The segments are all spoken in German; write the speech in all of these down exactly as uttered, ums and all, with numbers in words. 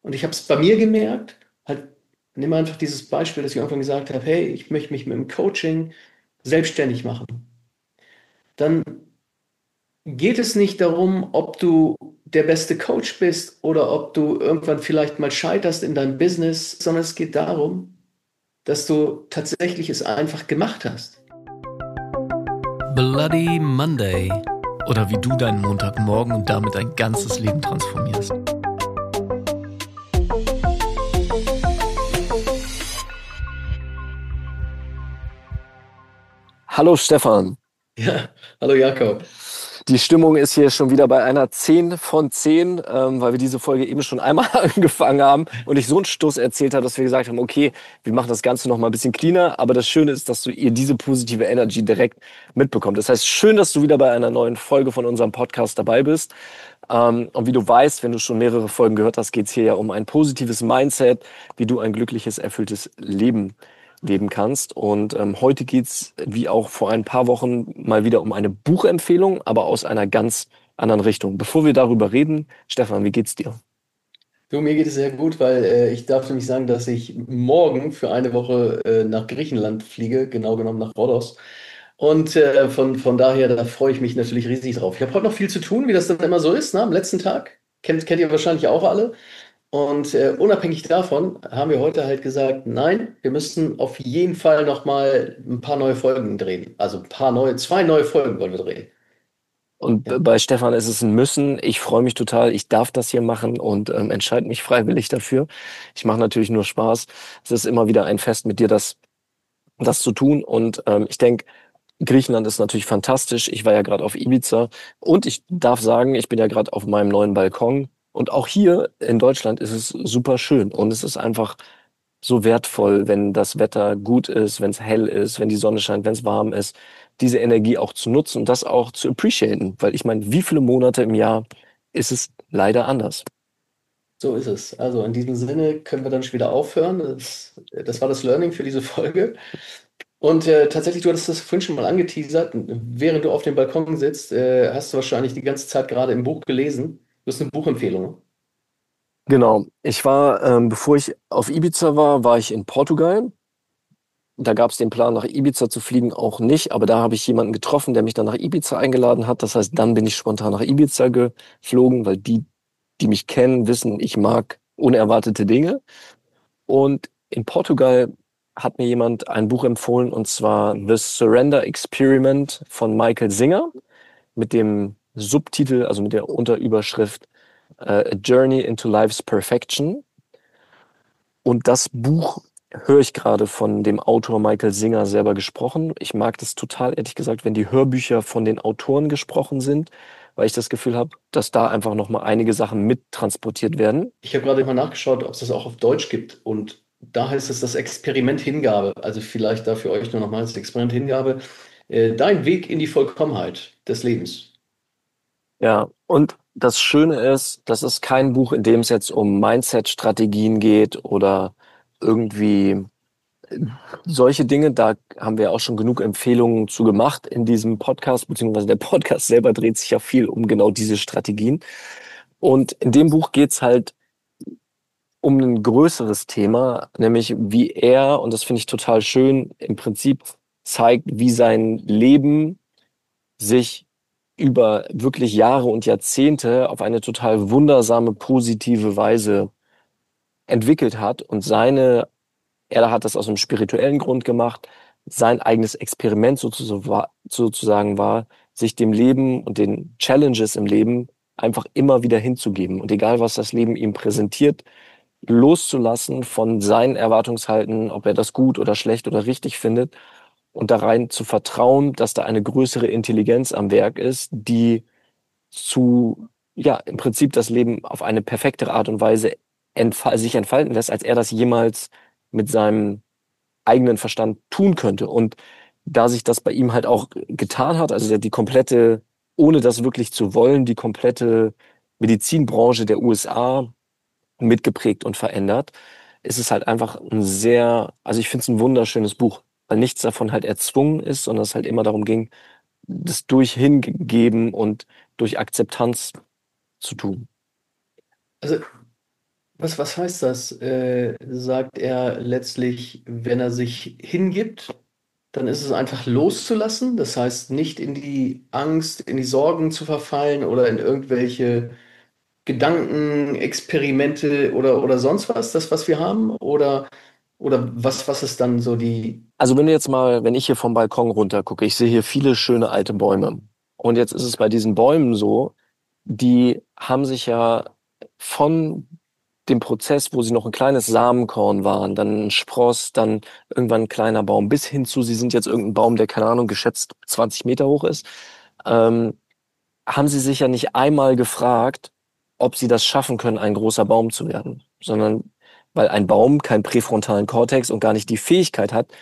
Und ich habe es bei mir gemerkt, halt, nimm einfach dieses Beispiel, dass ich irgendwann gesagt habe, hey, ich möchte mich mit dem Coaching selbstständig machen. Dann geht es nicht darum, ob du der beste Coach bist oder ob du irgendwann vielleicht mal scheiterst in deinem Business, sondern es geht darum, dass du tatsächlich es einfach gemacht hast. Bloody Monday. Oder wie du deinen Montagmorgen und damit dein ganzes Leben transformierst. Hallo Stefan, Ja, hallo Jakob. die Stimmung ist hier schon wieder bei einer zehn von zehn, ähm, weil wir diese Folge eben schon einmal angefangen haben und ich so einen Stuss erzählt habe, dass wir gesagt haben, okay, wir machen das Ganze noch mal ein bisschen cleaner, aber das Schöne ist, dass du ihr diese positive Energy direkt mitbekommst. Das heißt, schön, dass du wieder bei einer neuen Folge von unserem Podcast dabei bist. Ähm, und wie du weißt, wenn du schon mehrere Folgen gehört hast, geht es hier ja um ein positives Mindset, wie du ein glückliches, erfülltes Leben leben kannst. Und ähm, heute geht's wie auch vor ein paar Wochen, mal wieder um eine Buchempfehlung, aber aus einer ganz anderen Richtung. Bevor wir darüber reden, Stefan, wie geht's dir? Du, mir geht es sehr gut, weil äh, ich darf nämlich sagen, dass ich morgen für eine Woche äh, nach Griechenland fliege, genau genommen nach Rhodos. Und äh, von, von daher, da freue ich mich natürlich riesig drauf. Ich habe heute noch viel zu tun, wie das dann immer so ist, ne? Am letzten Tag. Kennt, kennt ihr wahrscheinlich auch alle. Und äh, unabhängig davon haben wir heute halt gesagt, nein, wir müssen auf jeden Fall nochmal ein paar neue Folgen drehen. Also ein paar neue, zwei neue Folgen wollen wir drehen. Und Ja. bei Stefan ist es ein Müssen. Ich freue mich total. Ich darf das hier machen und ähm, entscheide mich freiwillig dafür. Ich mache natürlich nur Spaß. Es ist immer wieder ein Fest mit dir, das, das zu tun. Und ähm, ich denke, Griechenland ist natürlich fantastisch. Ich war ja gerade auf Ibiza und ich darf sagen, ich bin ja gerade auf meinem neuen Balkon. Und auch hier in Deutschland ist es super schön. Und es ist einfach so wertvoll, wenn das Wetter gut ist, wenn es hell ist, wenn die Sonne scheint, wenn es warm ist, diese Energie auch zu nutzen und das auch zu appreciaten. Weil ich meine, wie viele Monate im Jahr ist es leider anders? So ist es. Also in diesem Sinne können wir dann schon wieder aufhören. Das, das war das Learning für diese Folge. Und äh, tatsächlich, du hattest das vorhin schon mal angeteasert. Während du auf dem Balkon sitzt, äh, hast du wahrscheinlich die ganze Zeit gerade im Buch gelesen. Das ist eine Buchempfehlung. Ne? Genau. Ich war, ähm, bevor ich auf Ibiza war, war ich in Portugal. Da gab es den Plan, nach Ibiza zu fliegen, auch nicht. Aber da habe ich jemanden getroffen, der mich dann nach Ibiza eingeladen hat. Das heißt, dann bin ich spontan nach Ibiza geflogen, weil die, die mich kennen, wissen, ich mag unerwartete Dinge. Und in Portugal hat mir jemand ein Buch empfohlen, und zwar The Surrender Experiment von Michael Singer mit dem Subtitel, also mit der Unterüberschrift äh, A Journey into Life's Perfection. Und das Buch höre ich gerade von dem Autor Michael Singer selber gesprochen. Ich mag das total, ehrlich gesagt, wenn die Hörbücher von den Autoren gesprochen sind, weil ich das Gefühl habe, dass da einfach nochmal einige Sachen mittransportiert werden. Ich habe gerade mal nachgeschaut, ob es das auch auf Deutsch gibt. Und da heißt es das Experiment Hingabe. Also vielleicht da für euch nur nochmal das Experiment Hingabe. Äh, dein Weg in die Vollkommenheit des Lebens. Ja, und das Schöne ist, das ist kein Buch, in dem es jetzt um Mindset-Strategien geht oder irgendwie solche Dinge. Da haben wir auch schon genug Empfehlungen zu gemacht in diesem Podcast, beziehungsweise der Podcast selber dreht sich ja viel um genau diese Strategien. Und in dem Buch geht's halt um ein größeres Thema, nämlich wie er, und das finde ich total schön, im Prinzip zeigt, wie sein Leben sich über wirklich Jahre und Jahrzehnte auf eine total wundersame, positive Weise entwickelt hat. Und seine, er hat das aus einem spirituellen Grund gemacht, sein eigenes Experiment sozusagen war, sozusagen war, sich dem Leben und den Challenges im Leben einfach immer wieder hinzugeben. Und egal, was das Leben ihm präsentiert, loszulassen von seinen Erwartungshalten, ob er das gut oder schlecht oder richtig findet, und da rein zu vertrauen, dass da eine größere Intelligenz am Werk ist, die zu, ja, im Prinzip das Leben auf eine perfektere Art und Weise entfal sich entfalten lässt, als er das jemals mit seinem eigenen Verstand tun könnte. Und da sich das bei ihm halt auch getan hat, also die komplette, ohne das wirklich zu wollen, die komplette Medizinbranche der U S A mitgeprägt und verändert, ist es halt einfach ein sehr, also ich finde es ein wunderschönes Buch, weil nichts davon halt erzwungen ist, sondern es halt immer darum ging, das durch Hingeben und durch Akzeptanz zu tun. Also Was, was heißt das? Äh, sagt er letztlich, wenn er sich hingibt, dann ist es einfach loszulassen. Das heißt, nicht in die Angst, in die Sorgen zu verfallen oder in irgendwelche Gedanken, Experimente oder, oder sonst was, das, was wir haben? Oder, oder was, was ist dann so die. Also wenn du jetzt mal, wenn ich hier vom Balkon runter gucke, ich sehe hier viele schöne alte Bäume. Und jetzt ist es bei diesen Bäumen so, die haben sich ja von dem Prozess, wo sie noch ein kleines Samenkorn waren, dann ein Spross, dann irgendwann ein kleiner Baum, bis hin zu, sie sind jetzt irgendein Baum, der, keine Ahnung, geschätzt zwanzig Meter hoch ist, ähm, haben sie sich ja nicht einmal gefragt, ob sie das schaffen können, ein großer Baum zu werden, sondern weil ein Baum keinen präfrontalen Kortex und gar nicht die Fähigkeit hat,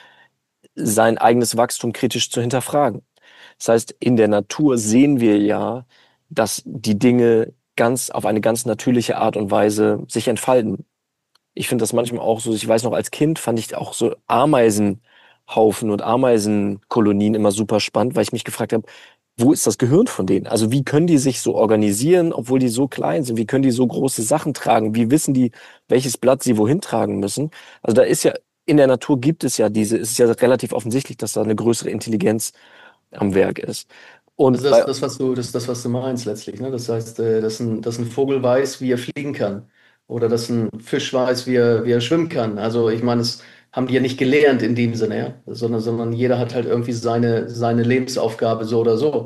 sein eigenes Wachstum kritisch zu hinterfragen. Das heißt, in der Natur sehen wir ja, dass die Dinge ganz auf eine ganz natürliche Art und Weise sich entfalten. Ich finde das manchmal auch so, ich weiß noch, als Kind fand ich auch so Ameisenhaufen und Ameisenkolonien immer super spannend, weil ich mich gefragt habe, wo ist das Gehirn von denen? Also wie können die sich so organisieren, obwohl die so klein sind? Wie können die so große Sachen tragen? Wie wissen die, welches Blatt sie wohin tragen müssen? Also da ist ja, in der Natur gibt es ja diese, es ist ja relativ offensichtlich, dass da eine größere Intelligenz am Werk ist. Also Und das, bei, das, was du, das, das, was du meinst letztlich, ne? Das heißt, äh, dass ein, dass ein Vogel weiß, wie er fliegen kann. Oder dass ein Fisch weiß, wie er, wie er schwimmen kann. Also ich meine, das haben die ja nicht gelernt in dem Sinne, ja? Sondern, sondern jeder hat halt irgendwie seine, seine Lebensaufgabe so oder so.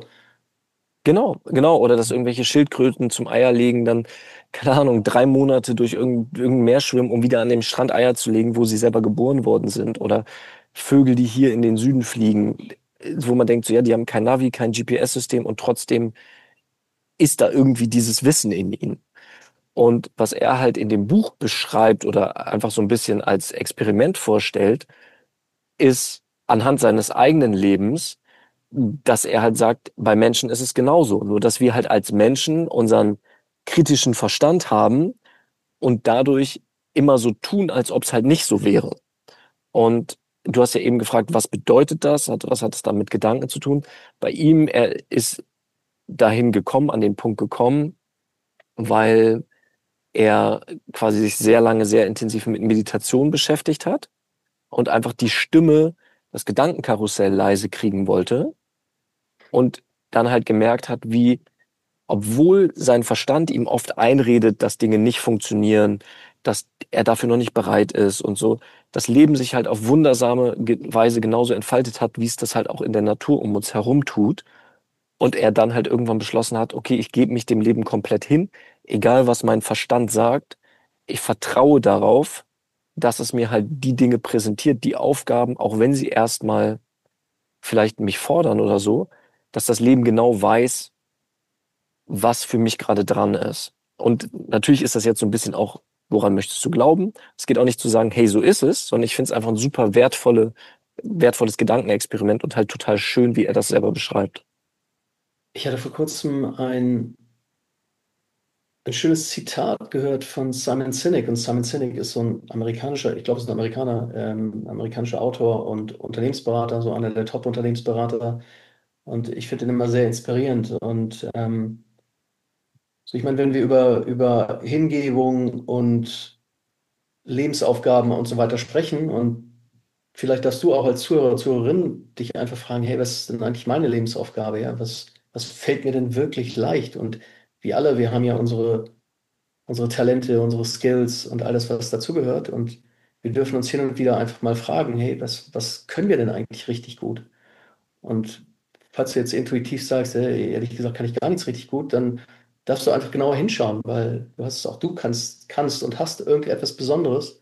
Genau, genau. Oder dass irgendwelche Schildkröten zum Eierlegen dann, keine Ahnung, drei Monate durch irgendein, irgendein Meer schwimmen, um wieder an dem Strand Eier zu legen, wo sie selber geboren worden sind. Oder Vögel, die hier in den Süden fliegen, wo man denkt, so ja, die haben kein Navi, kein G P S-System und trotzdem ist da irgendwie dieses Wissen in ihnen. Und was er halt in dem Buch beschreibt oder einfach so ein bisschen als Experiment vorstellt, ist anhand seines eigenen Lebens, dass er halt sagt, bei Menschen ist es genauso. Nur, dass wir halt als Menschen unseren kritischen Verstand haben und dadurch immer so tun, als ob es halt nicht so wäre. Und du hast ja eben gefragt, was bedeutet das? Hat- Was hat es da mit Gedanken zu tun? Bei ihm, er ist dahin gekommen, an den Punkt gekommen, weil er quasi sich sehr lange, sehr intensiv mit Meditation beschäftigt hat und einfach die Stimme, das Gedankenkarussell leise kriegen wollte und dann halt gemerkt hat, wie, obwohl sein Verstand ihm oft einredet, dass Dinge nicht funktionieren, dass er dafür noch nicht bereit ist und so, das Leben sich halt auf wundersame Ge- Weise genauso entfaltet hat, wie es das halt auch in der Natur um uns herum tut. Und er dann halt irgendwann beschlossen hat, okay, ich gebe mich dem Leben komplett hin, egal was mein Verstand sagt. Ich vertraue darauf, dass es mir halt die Dinge präsentiert, die Aufgaben, auch wenn sie erstmal vielleicht mich fordern oder so, dass das Leben genau weiß, was für mich gerade dran ist. Und natürlich ist das jetzt so ein bisschen auch, woran möchtest du glauben? Es geht auch nicht zu sagen, hey, so ist es, sondern ich finde es einfach ein super wertvolle, wertvolles Gedankenexperiment und halt total schön, wie er das selber beschreibt. Ich hatte vor kurzem ein, ein schönes Zitat gehört von Simon Sinek. Und Simon Sinek ist so ein amerikanischer, ich glaube, es ist ein Amerikaner, ähm, amerikanischer Autor und Unternehmensberater, so einer der Top-Unternehmensberater. Und ich finde ihn immer sehr inspirierend. Und ähm, so, ich meine, wenn wir über, über Hingebung und Lebensaufgaben und so weiter sprechen und vielleicht darfst du auch als Zuhörer, Zuhörerin dich einfach fragen, hey, was ist denn eigentlich meine Lebensaufgabe? Ja, was, was fällt mir denn wirklich leicht? Und wir alle, wir haben ja unsere, unsere Talente, unsere Skills und alles, was dazugehört. Und wir dürfen uns hin und wieder einfach mal fragen, hey, was, was können wir denn eigentlich richtig gut? Und falls du jetzt intuitiv sagst, hey, ehrlich gesagt kann ich gar nichts richtig gut, dann darfst du einfach genauer hinschauen, weil du hast auch du kannst, kannst und hast irgendetwas Besonderes.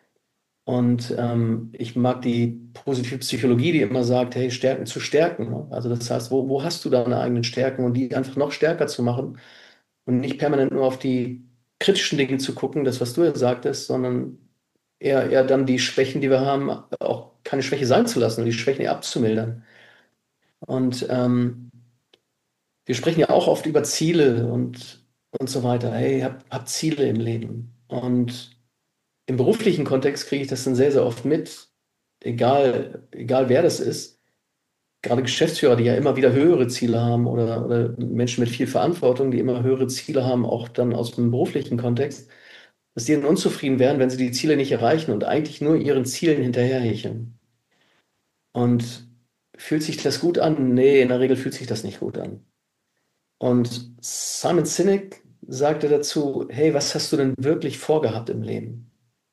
Und ähm, ich mag die positive Psychologie, die immer sagt, hey, Stärken zu stärken. Ne? Also das heißt, wo, wo hast du deine eigenen Stärken und die einfach noch stärker zu machen und nicht permanent nur auf die kritischen Dinge zu gucken, das, was du ja sagtest, sondern eher, eher dann die Schwächen, die wir haben, auch keine Schwäche sein zu lassen und die Schwächen eher abzumildern. Und ähm, wir sprechen ja auch oft über Ziele und, und so weiter. Hey, hab, hab Ziele im Leben. Und im beruflichen Kontext kriege ich das dann sehr, sehr oft mit, egal, egal wer das ist. Gerade Geschäftsführer, die ja immer wieder höhere Ziele haben oder, oder Menschen mit viel Verantwortung, die immer höhere Ziele haben, auch dann aus dem beruflichen Kontext. dass die dann unzufrieden werden, wenn sie die Ziele nicht erreichen und eigentlich nur ihren Zielen hinterherhecheln. Und fühlt sich das gut an? Nee, in der Regel fühlt sich das nicht gut an. Und Simon Sinek sagte dazu, hey, was hast du denn wirklich vorgehabt im Leben?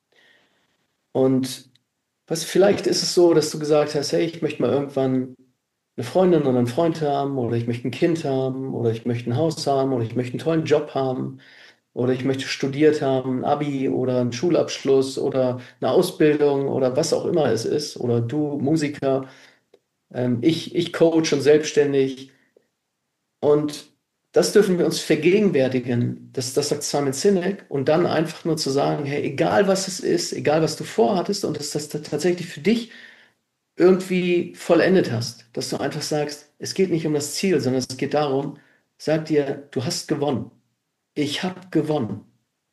Und was, vielleicht ist es so, dass du gesagt hast, hey, ich möchte mal irgendwann eine Freundin oder einen Freund haben oder ich möchte ein Kind haben oder ich möchte ein Haus haben oder ich möchte einen tollen Job haben oder ich möchte studiert haben, ein Abi oder einen Schulabschluss oder eine Ausbildung oder was auch immer es ist oder du Musiker, ähm, ich, ich Coach und selbstständig. Und das dürfen wir uns vergegenwärtigen. Das, das sagt Simon Sinek. Und dann einfach nur zu sagen, hey, egal was es ist, egal was du vorhattest und dass das tatsächlich für dich irgendwie vollendet hast, dass du einfach sagst, es geht nicht um das Ziel, sondern es geht darum, sag dir, du hast gewonnen. Ich habe gewonnen.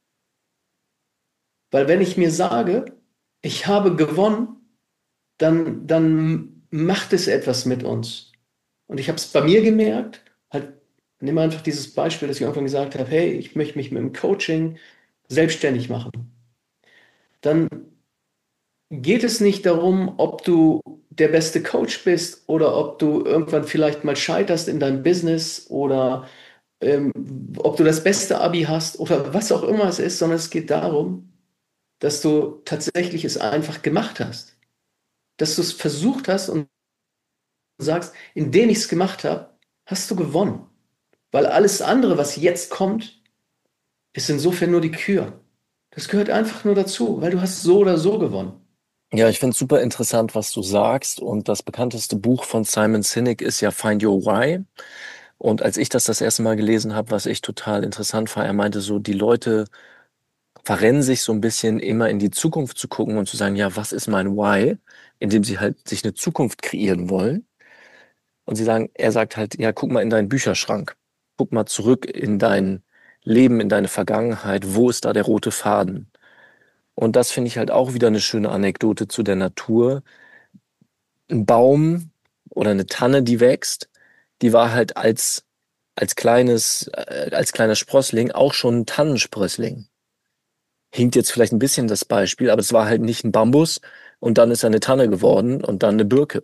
Weil wenn ich mir sage, ich habe gewonnen, dann, dann macht es etwas mit uns. Und ich habe es bei mir gemerkt, halt, nimm einfach dieses Beispiel, dass ich irgendwann gesagt habe, hey, ich möchte mich mit dem Coaching selbstständig machen. Dann geht es nicht darum, ob du der beste Coach bist oder ob du irgendwann vielleicht mal scheiterst in deinem Business oder ähm, ob du das beste Abi hast oder was auch immer es ist, sondern es geht darum, dass du tatsächlich es einfach gemacht hast. Dass du es versucht hast und sagst, indem ich es gemacht habe, hast du gewonnen. Weil alles andere, was jetzt kommt, ist insofern nur die Kür. Das gehört einfach nur dazu, weil du hast so oder so gewonnen. Ja, ich finde es super interessant, was du sagst. Und das bekannteste Buch von Simon Sinek ist ja Find Your Why. Und als ich das das erste Mal gelesen habe, was ich total interessant war, er meinte so, die Leute verrennen sich so ein bisschen immer in die Zukunft zu gucken und zu sagen, ja, was ist mein Why? Indem sie halt sich eine Zukunft kreieren wollen. Und sie sagen, er sagt halt, ja, guck mal in deinen Bücherschrank. Guck mal zurück in dein Leben, in deine Vergangenheit. Wo ist da der rote Faden? Und das finde ich halt auch wieder eine schöne Anekdote zu der Natur. Ein Baum oder eine Tanne, die wächst, die war halt als, als kleines, äh, als kleiner Sprossling auch schon ein Tannensprössling. Hinkt jetzt vielleicht ein bisschen das Beispiel, aber es war halt nicht ein Bambus und dann ist er eine Tanne geworden und dann eine Birke.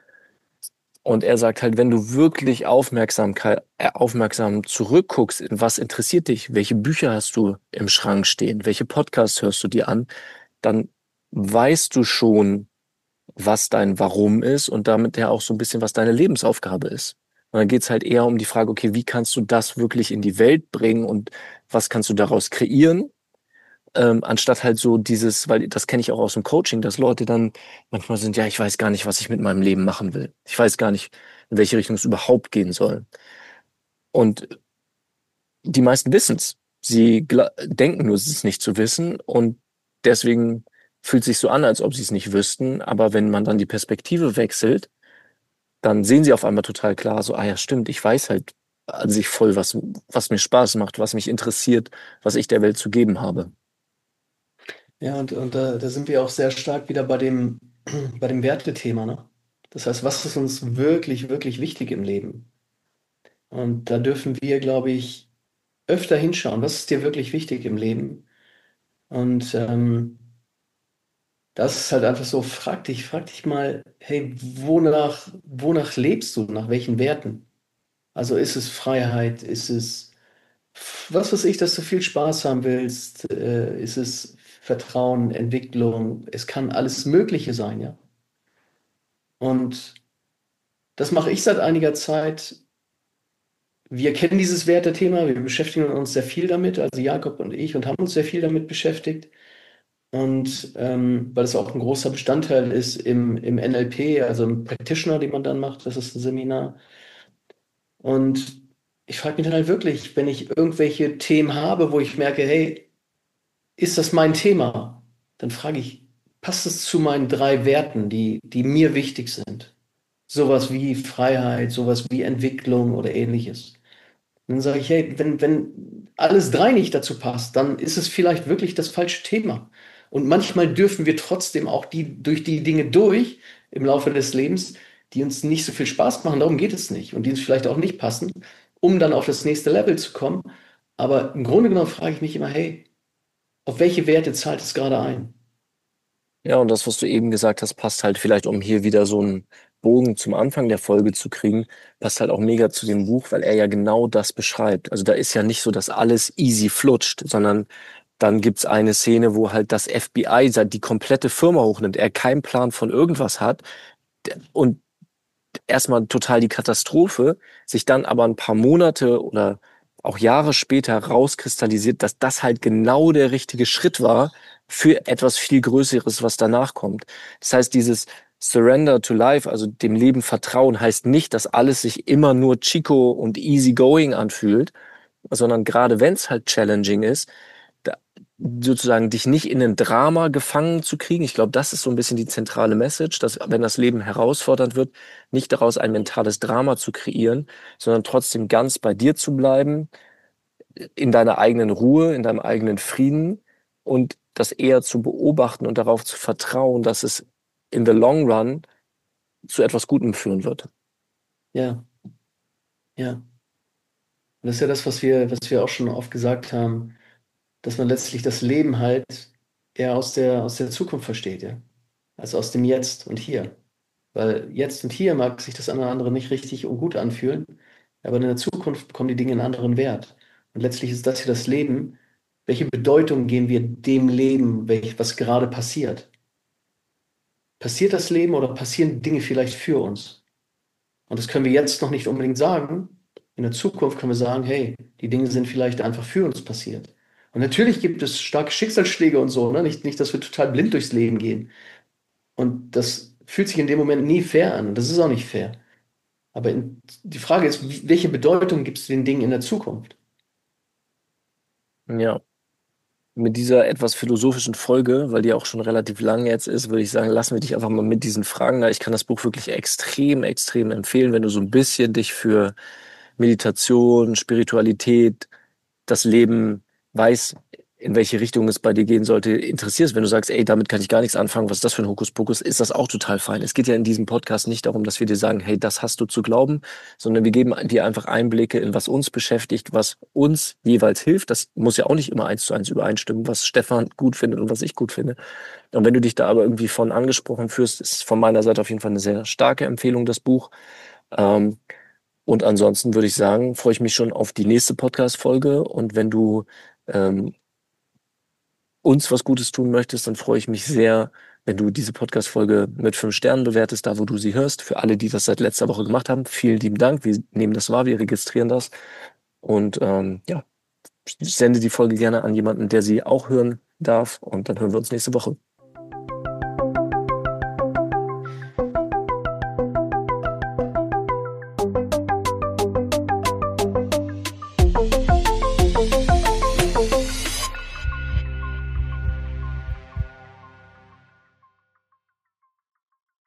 Und er sagt halt, wenn du wirklich Aufmerksamkeit, äh, aufmerksam zurückguckst, in was interessiert dich, welche Bücher hast du im Schrank stehen, welche Podcasts hörst du dir an, dann weißt du schon, was dein Warum ist und damit ja auch so ein bisschen, was deine Lebensaufgabe ist. Und dann geht's halt eher um die Frage, okay, wie kannst du das wirklich in die Welt bringen und was kannst du daraus kreieren? Ähm, anstatt halt so dieses, weil das kenne ich auch aus dem Coaching, dass Leute dann manchmal sind, ja, ich weiß gar nicht, was ich mit meinem Leben machen will. Ich weiß gar nicht, in welche Richtung es überhaupt gehen soll. Und die meisten wissen's. Sie gla- denken nur, es ist nicht zu wissen und deswegen fühlt sich so an, als ob sie es nicht wüssten. Aber wenn man dann die Perspektive wechselt, dann sehen sie auf einmal total klar, so, ah ja, stimmt, ich weiß halt an sich voll, was, was mir Spaß macht, was mich interessiert, was ich der Welt zu geben habe. Ja, und, und da, da sind wir auch sehr stark wieder bei dem, bei dem Wertethema, ne? Das heißt, was ist uns wirklich, wirklich wichtig im Leben? Und da dürfen wir, glaube ich, öfter hinschauen. Was ist dir wirklich wichtig im Leben? Und ähm, das ist halt einfach so, frag dich, frag dich mal, hey, wonach, wonach lebst du? Nach welchen Werten? Also ist es Freiheit? Ist es, was weiß ich, dass du viel Spaß haben willst? Äh, ist es Vertrauen, Entwicklung? Es kann alles Mögliche sein, ja. Und das mache ich seit einiger Zeit. Wir kennen dieses Wertethema, wir beschäftigen uns sehr viel damit, also Jakob und ich, und haben uns sehr viel damit beschäftigt. Und ähm, weil es auch ein großer Bestandteil ist im, im N L P, also im Practitioner, den man dann macht, das ist ein Seminar. Und ich frage mich dann halt wirklich, wenn ich irgendwelche Themen habe, wo ich merke, hey, ist das mein Thema? Dann frage ich, passt es zu meinen drei Werten, die, die mir wichtig sind? Sowas wie Freiheit, sowas wie Entwicklung oder ähnliches. Und dann sage ich, hey, wenn, wenn alles drei nicht dazu passt, dann ist es vielleicht wirklich das falsche Thema. Und manchmal dürfen wir trotzdem auch die, durch die Dinge durch im Laufe des Lebens, die uns nicht so viel Spaß machen, darum geht es nicht, und die uns vielleicht auch nicht passen, um dann auf das nächste Level zu kommen. Aber im Grunde genommen frage ich mich immer, hey, Auf welche Werte zahlt es gerade ein? Ja, und das, was du eben gesagt hast, passt halt vielleicht, um hier wieder so einen Bogen zum Anfang der Folge zu kriegen, passt halt auch mega zu dem Buch, weil er ja genau das beschreibt. Also da ist ja nicht so, dass alles easy flutscht, sondern dann gibt's eine Szene, wo halt das F B I die komplette Firma hochnimmt, er keinen Plan von irgendwas hat und erstmal total die Katastrophe, sich dann aber ein paar Monate oder auch Jahre später rauskristallisiert, dass das halt genau der richtige Schritt war für etwas viel Größeres, was danach kommt. Das heißt, dieses Surrender to Life, also dem Leben vertrauen, heißt nicht, dass alles sich immer nur Chico und easy going anfühlt, sondern gerade wenn es halt challenging ist, da, sozusagen dich nicht in ein Drama gefangen zu kriegen. Ich glaube, das ist so ein bisschen die zentrale Message, dass wenn das Leben herausfordernd wird, nicht daraus ein mentales Drama zu kreieren, sondern trotzdem ganz bei dir zu bleiben, in deiner eigenen Ruhe, in deinem eigenen Frieden und das eher zu beobachten und darauf zu vertrauen, dass es in the long run zu etwas Gutem führen wird. Ja, ja. Und das ist ja das, was wir, was wir auch schon oft gesagt haben, dass man letztlich das Leben halt eher aus der, aus der Zukunft versteht, ja. Also aus dem Jetzt und Hier. Weil jetzt und hier mag sich das eine oder andere nicht richtig und gut anfühlen, aber in der Zukunft bekommen die Dinge einen anderen Wert. Und letztlich ist das hier das Leben. Welche Bedeutung geben wir dem Leben, welch, was gerade passiert? Passiert das Leben oder passieren Dinge vielleicht für uns? Und das können wir jetzt noch nicht unbedingt sagen. In der Zukunft können wir sagen, hey, die Dinge sind vielleicht einfach für uns passiert. Und natürlich gibt es starke Schicksalsschläge und so, ne? Nicht, nicht, dass wir total blind durchs Leben gehen. Und das fühlt sich in dem Moment nie fair an. Und das ist auch nicht fair. Aber in, die Frage ist, wie- welche Bedeutung gibt es den Dingen in der Zukunft? Ja. Mit dieser etwas philosophischen Folge, weil die auch schon relativ lang jetzt ist, würde ich sagen, lassen wir dich einfach mal mit diesen Fragen da. Ich kann das Buch wirklich extrem, extrem empfehlen, wenn du so ein bisschen dich für Meditation, Spiritualität, das Leben weiß, in welche Richtung es bei dir gehen sollte, interessierst. Wenn du sagst, ey, damit kann ich gar nichts anfangen, was ist das für ein Hokuspokus, ist das auch total fein. Es geht ja in diesem Podcast nicht darum, dass wir dir sagen, hey, das hast du zu glauben, sondern wir geben dir einfach Einblicke in was uns beschäftigt, was uns jeweils hilft. Das muss ja auch nicht immer eins zu eins übereinstimmen, was Stefan gut findet und was ich gut finde. Und wenn du dich da aber irgendwie von angesprochen fühlst, ist von meiner Seite auf jeden Fall eine sehr starke Empfehlung, das Buch. Ähm, und ansonsten würde ich sagen, freue ich mich schon auf die nächste Podcast-Folge. Und wenn du ähm, uns was Gutes tun möchtest, dann freue ich mich sehr, wenn du diese Podcast-Folge mit fünf Sternen bewertest, da wo du sie hörst. Für alle, die das seit letzter Woche gemacht haben, vielen lieben Dank. Wir nehmen das wahr, wir registrieren das. Und ähm, ja, sende die Folge gerne an jemanden, der sie auch hören darf. Und dann hören wir uns nächste Woche.